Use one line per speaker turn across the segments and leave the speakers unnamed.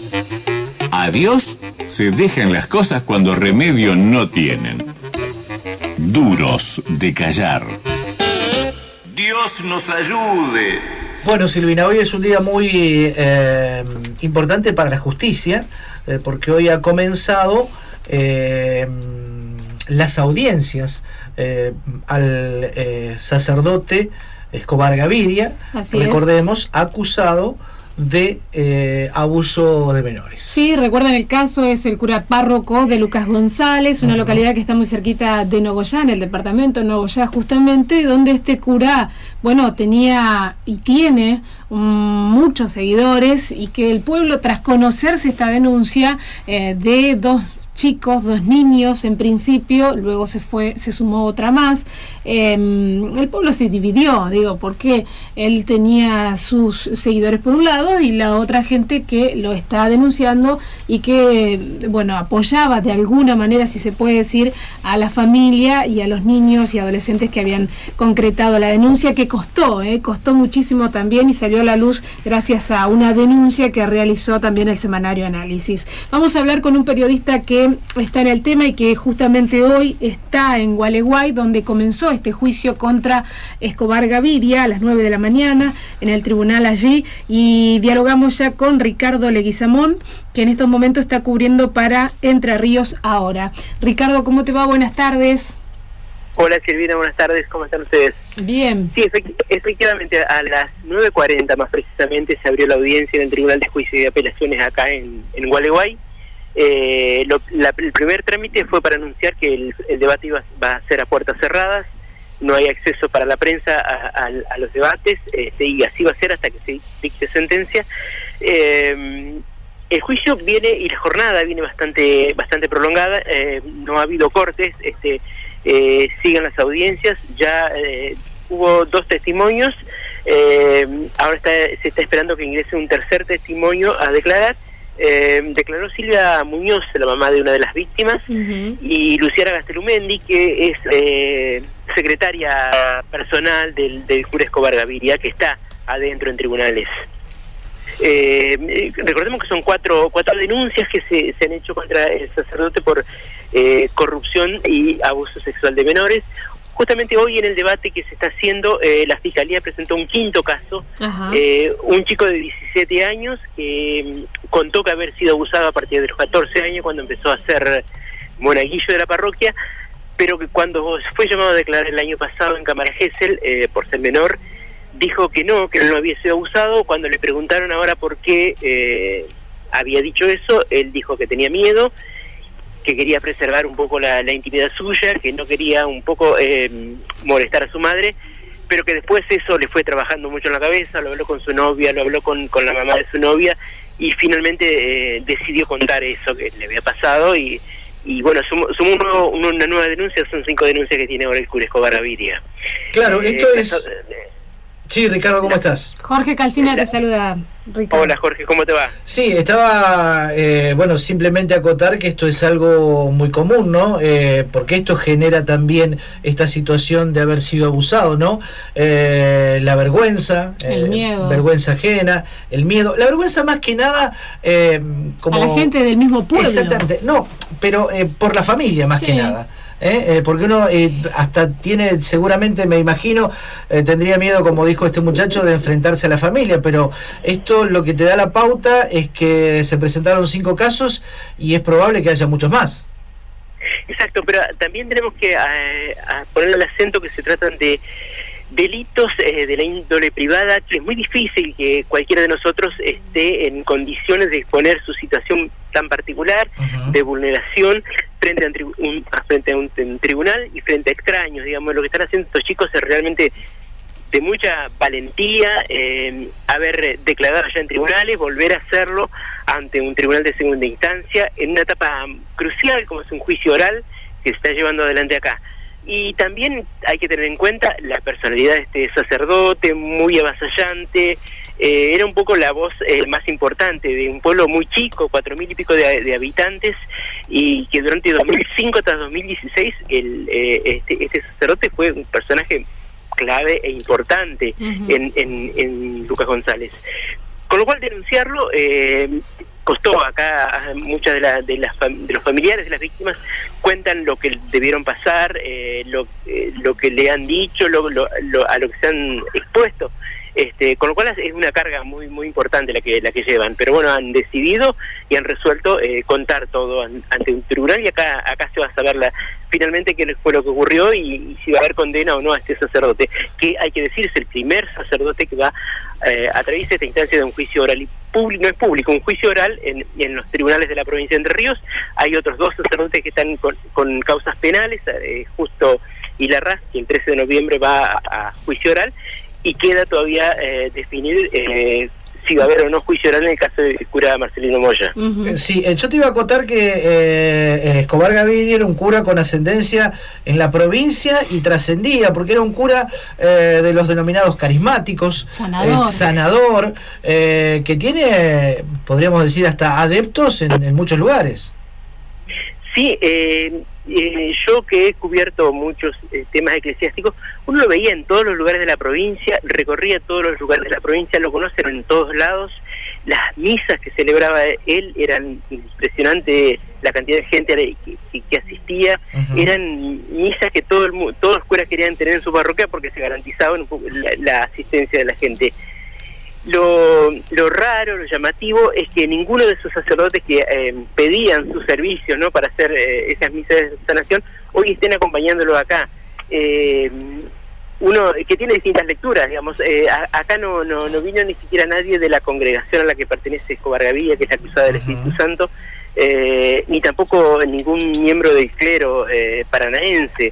A Dios se dejan las cosas cuando remedio no tienen. Duros de callar. Dios nos ayude.
Bueno, Silvina, hoy es un día muy importante para la justicia, porque hoy ha comenzado las audiencias al sacerdote Escobar Gaviria, recordemos, acusado de abuso de menores.
Sí, recuerden el caso, es el cura párroco de Lucas González, una localidad que está muy cerquita de Nogoyá, en el departamento de Nogoyá justamente, donde este cura, bueno, tenía y tiene muchos seguidores, y que el pueblo, tras conocerse esta denuncia de dos niños en principio, luego se sumó otra más, el pueblo se dividió, porque él tenía sus seguidores por un lado y la otra gente que lo está denunciando y que, bueno, apoyaba de alguna manera, si se puede decir, a la familia y a los niños y adolescentes que habían concretado la denuncia, que costó muchísimo también, y salió a la luz gracias a una denuncia que realizó también el semanario Análisis. Vamos a hablar con un periodista que está en el tema y que justamente hoy está en Gualeguay, donde comenzó este juicio contra Escobar Gaviria a las 9 de la mañana en el tribunal allí, y dialogamos ya con Ricardo Leguizamón, que en estos momentos está cubriendo para Entre Ríos Ahora. Ricardo, ¿cómo te va? Buenas tardes.
Hola Silvina, buenas tardes, ¿cómo están ustedes?
Bien.
Sí, efectivamente, a las 9:40 más precisamente se abrió la audiencia en el Tribunal de Juicio y de Apelaciones acá en Gualeguay. El primer trámite fue para anunciar que el debate va a ser a puertas cerradas, no hay acceso para la prensa a los debates, y así va a ser hasta que se dicte sentencia. El juicio viene, y la jornada viene bastante prolongada, no ha habido cortes, siguen las audiencias, ya hubo 2 testimonios, ahora se está esperando que ingrese un tercer testimonio a declarar. Declaró Silvia Muñoz, la mamá de una de las víctimas, y Luciana Gastelumendi, que es secretaria personal del cura Escobar Gaviria, que está adentro en tribunales. Recordemos que son cuatro denuncias que se han hecho contra el sacerdote por corrupción y abuso sexual de menores. Justamente hoy en el debate que se está haciendo, la Fiscalía presentó un quinto caso, un chico de 17 años que contó que haber sido abusado a partir de los 14 años cuando empezó a ser monaguillo de la parroquia, pero que cuando fue llamado a declarar el año pasado en Cámara Gesell, por ser menor, dijo que no había sido abusado. Cuando le preguntaron ahora por qué había dicho eso, él dijo que tenía miedo, que quería preservar un poco la intimidad suya, que no quería un poco molestar a su madre, pero que después eso le fue trabajando mucho en la cabeza, lo habló con su novia, lo habló con la mamá de su novia, y finalmente decidió contar eso que le había pasado, y bueno, sumó una nueva denuncia, son 5 denuncias que tiene ahora el cura Escobar Gaviria.
Claro, esto es... Sí, Ricardo, ¿cómo estás?
Jorge Calcina te saluda, Ricardo.
Hola Jorge, ¿cómo te va?
Sí, estaba, simplemente acotar que esto es algo muy común, ¿no? Porque esto genera también esta situación de haber sido abusado, ¿no? La vergüenza,
el miedo,
vergüenza ajena, el miedo, la vergüenza más que nada como...
a la gente del mismo pueblo.
Exactamente, no, pero por la familia más que nada. Porque uno hasta tiene, seguramente, me imagino, tendría miedo, como dijo este muchacho, de enfrentarse a la familia, pero esto lo que te da la pauta es que se presentaron 5 casos y es probable que haya muchos más.
Exacto, pero también tenemos que poner el acento que se tratan de delitos de la índole privada, que es muy difícil que cualquiera de nosotros esté en condiciones de exponer su situación tan particular, de vulneración, frente a un tribunal y frente a extraños. Digamos, lo que están haciendo estos chicos es realmente de mucha valentía, haber declarado ya en tribunales, volver a hacerlo ante un tribunal de segunda instancia, en una etapa crucial como es un juicio oral que se está llevando adelante acá. Y también hay que tener en cuenta la personalidad de este sacerdote, muy avasallante, era un poco la voz más importante de un pueblo muy chico, 4.000 y pico de habitantes, y que durante 2005 hasta 2016 este sacerdote fue un personaje clave e importante en Lucas González. Con lo cual denunciarlo costó. Acá muchas de los familiares de las víctimas cuentan lo que debieron pasar, lo que le han dicho, a lo que se han expuesto. Con lo cual es una carga muy muy importante la que llevan, pero bueno, han decidido y han resuelto contar todo ante un tribunal, y acá se va a saber finalmente qué fue lo que ocurrió y si va a haber condena o no a este sacerdote, que hay que decir es el primer sacerdote que va a través de esta instancia de un juicio oral, y público, no es público, un juicio oral en los tribunales de la provincia de Entre Ríos. Hay otros 2 sacerdotes que están con causas penales, Justo y Larraz, que el 13 de noviembre va a juicio oral, y queda todavía definir si va a haber o no juicio oral en el caso del cura Marcelino Moya.
Sí, yo te iba a acotar que Escobar Gaviria era un cura con ascendencia en la provincia y trascendía, porque era un cura de los denominados carismáticos, sanador, que tiene, podríamos decir, hasta adeptos en muchos lugares.
Sí, yo que he cubierto muchos temas eclesiásticos, uno lo veía en todos los lugares de la provincia, recorría todos los lugares de la provincia, lo conocen en todos lados. Las misas que celebraba él eran impresionante, la cantidad de gente que asistía. Eran misas que todos los curas querían tener en su parroquia porque se garantizaban un poco la asistencia de la gente. Lo raro, lo llamativo es que ninguno de esos sacerdotes que pedían sus servicios, ¿no?, para hacer esas misas de sanación, hoy estén acompañándolo acá. Uno que tiene distintas lecturas, digamos, acá no vino ni siquiera nadie de la congregación a la que pertenece Escobar Gaviria, que es la Cruzada del Espíritu Santo, ni tampoco ningún miembro del clero paranaense.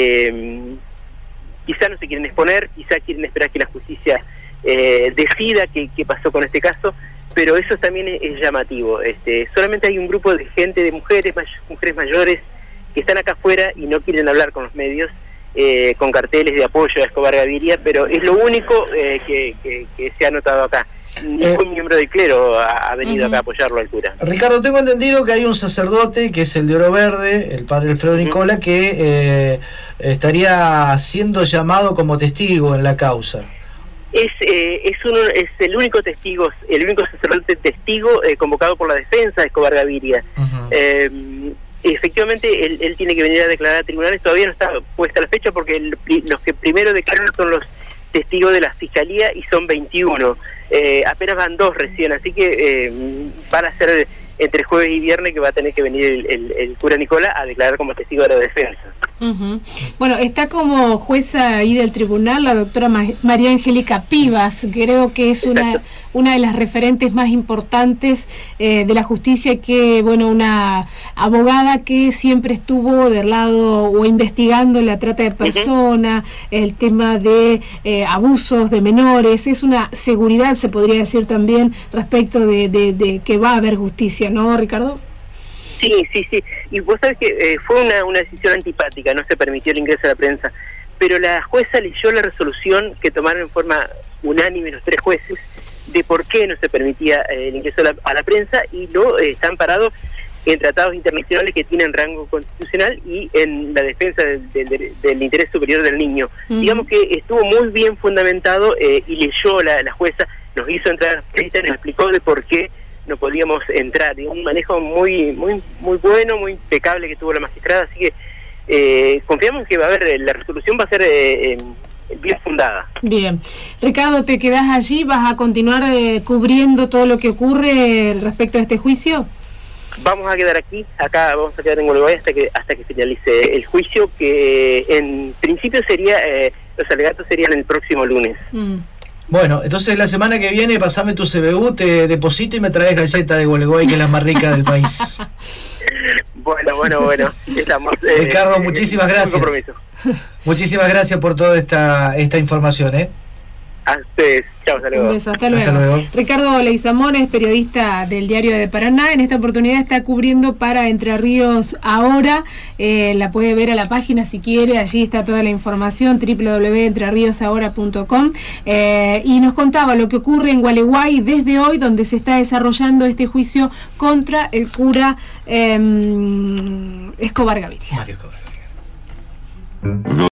Quizá no se quieren exponer, quizá quieren esperar que la justicia decida qué pasó con este caso, pero eso también es llamativo. Solamente hay un grupo de gente, de mujeres mayores, que están acá afuera y no quieren hablar con los medios, con carteles de apoyo a Escobar Gaviria, pero es lo único que se ha notado acá. Ningún miembro del clero ha venido acá a apoyarlo al cura.
Ricardo, tengo entendido que hay un sacerdote, que es el de Oro Verde, el padre Alfredo Nicola, que estaría siendo llamado como testigo en la causa.
Es el único testigo, el único sacerdote testigo convocado por la defensa de Escobar Gaviria. Efectivamente, él tiene que venir a declarar a tribunales. Todavía no está puesta la fecha porque los que primero declaran son los testigos de la fiscalía y son 21. Apenas van 2 recién, así que van a ser entre jueves y viernes que va a tener que venir el cura Nicola a declarar como testigo de la defensa.
Bueno, está como jueza ahí del tribunal la doctora María Angélica Pivas, creo que es una de las referentes más importantes de la justicia, que bueno, una abogada que siempre estuvo del lado o investigando la trata de personas, el tema de abusos de menores. Es una seguridad, se podría decir también, respecto de que va a haber justicia, ¿no, Ricardo?
Sí. Y vos sabés que fue una decisión antipática, no se permitió el ingreso a la prensa, pero la jueza leyó la resolución que tomaron en forma unánime los 3 jueces de por qué no se permitía el ingreso a la prensa, y lo está amparado en tratados internacionales que tienen rango constitucional y en la defensa del interés superior del niño. Digamos que estuvo muy bien fundamentado, y leyó la jueza, nos hizo entrar, nos explicó de por qué no podíamos entrar, y un manejo muy bueno, muy impecable que tuvo la magistrada, así que confiamos que va a haber, la resolución va a ser bien fundada. Bien.
Ricardo, ¿te quedás allí? ¿Vas a continuar cubriendo todo lo que ocurre respecto a este juicio?
Vamos a quedar acá vamos a quedar en Gualeguay hasta que finalice el juicio, que en principio sería, los alegatos serían el próximo lunes.
Bueno, entonces la semana que viene pasame tu CBU, te deposito y me traes galleta de Gualeguay, que es la más rica del país.
Bueno, estamos.
Ricardo, muchísimas gracias. Muchísimas gracias por toda esta información,
A ustedes. Chao, hasta luego.
Un beso, hasta luego. Ricardo Leizamón es periodista del Diario de Paraná. En esta oportunidad está cubriendo para Entre Ríos Ahora. La puede ver a la página si quiere. Allí está toda la información, www.entreriosahora.com. Y nos contaba lo que ocurre en Gualeguay desde hoy, donde se está desarrollando este juicio contra el cura Escobar Gaviria.
Mario Escobar Gaviria.